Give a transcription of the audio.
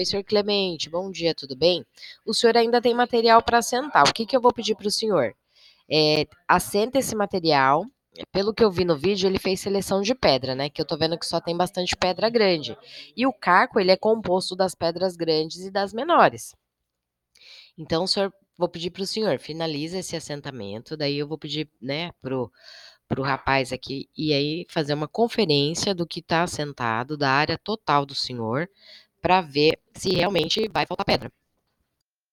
Oi, senhor Clemente, bom dia, tudo bem? O senhor ainda tem material para assentar. O que que eu vou pedir para o senhor? Assenta esse material. Pelo que eu vi no vídeo, ele fez seleção de pedra, né? Que eu tô vendo que só tem bastante pedra grande. E o caco, ele é composto das pedras grandes e das menores. Então, vou pedir para o senhor, finaliza esse assentamento. Daí eu vou pedir, né, pro rapaz aqui e aí fazer uma conferência do que está assentado, da área total do senhor, para ver se realmente vai faltar pedra.